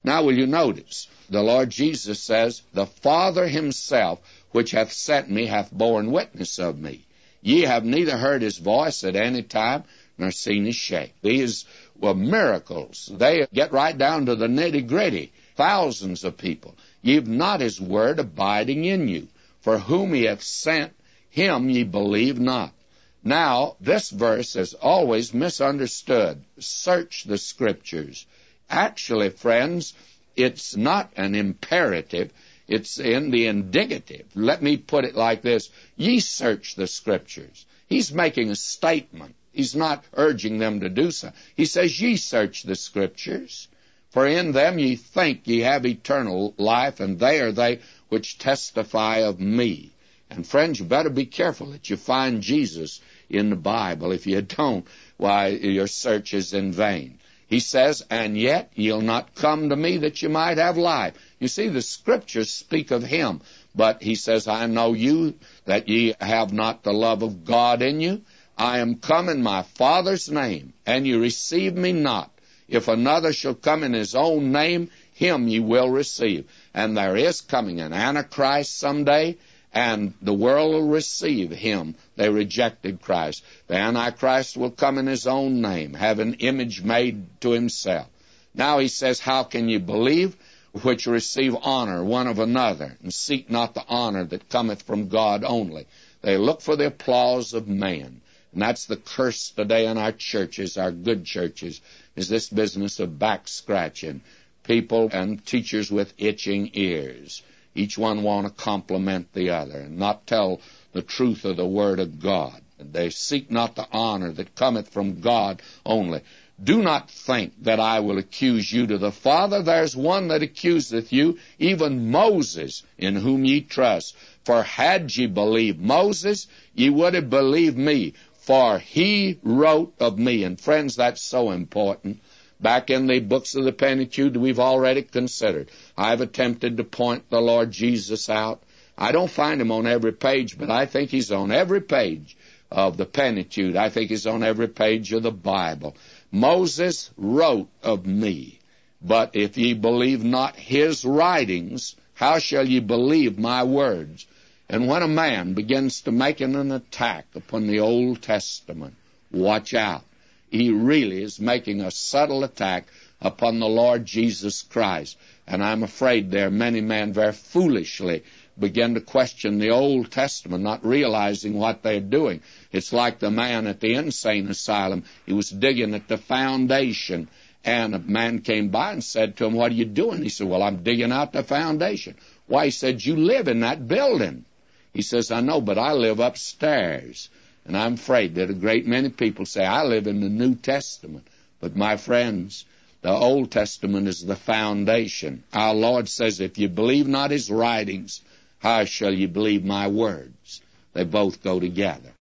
Now will you notice, the Lord Jesus says, the Father himself, which hath sent me, hath borne witness of me. Ye have neither heard his voice at any time, nor seen his shape. These were miracles. They get right down to the nitty-gritty. Thousands of people. Ye have not his word abiding in you. For whom he hath sent, him ye believe not. Now, this verse is always misunderstood. Search the Scriptures. Actually, friends, it's not an imperative. It's in the indicative. Let me put it like this. Ye search the Scriptures. He's making a statement. He's not urging them to do so. He says, ye search the Scriptures, for in them ye think ye have eternal life, and they are they which testify of me. And friends, you better be careful that you find Jesus in the Bible. If you don't, why, your search is in vain. He says, and yet ye'll not come to me that you might have life. You see, the Scriptures speak of him. But he says, I know you, that ye have not the love of God in you. I am come in my Father's name, and you receive me not. If another shall come in his own name, him ye will receive. And there is coming an Antichrist someday, and the world will receive him. They rejected Christ. The Antichrist will come in his own name, have an image made to himself. Now he says, how can you believe, which receive honor one of another, and seek not the honor that cometh from God only? They look for the applause of man. And that's the curse today in our churches, our good churches, is this business of back-scratching. People and teachers with itching ears. Each one want to compliment the other and not tell the truth of the Word of God. They seek not the honor that cometh from God only. Do not think that I will accuse you to the Father. There's one that accuseth you, even Moses, in whom ye trust. For had ye believed Moses, ye would have believed me, for he wrote of me. And friends, that's so important. Back in the books of the Pentateuch we've already considered, I've attempted to point the Lord Jesus out. I don't find him on every page, but I think he's on every page of the Pentateuch. I think he's on every page of the Bible. Moses wrote of me, but if ye believe not his writings, how shall ye believe my words? And when a man begins to make an attack upon the Old Testament, watch out. He really is making a subtle attack upon the Lord Jesus Christ. And I'm afraid there are many men very foolishly begin to question the Old Testament, not realizing what they're doing. It's like the man at the insane asylum. He was digging at the foundation, and a man came by and said to him, what are you doing? He said, well, I'm digging out the foundation. Why? He said, you live in that building. He says, I know, but I live upstairs. And I'm afraid that a great many people say, I live in the New Testament. But my friends, the Old Testament is the foundation. Our Lord says, if you believe not his writings, how shall you believe my words? They both go together.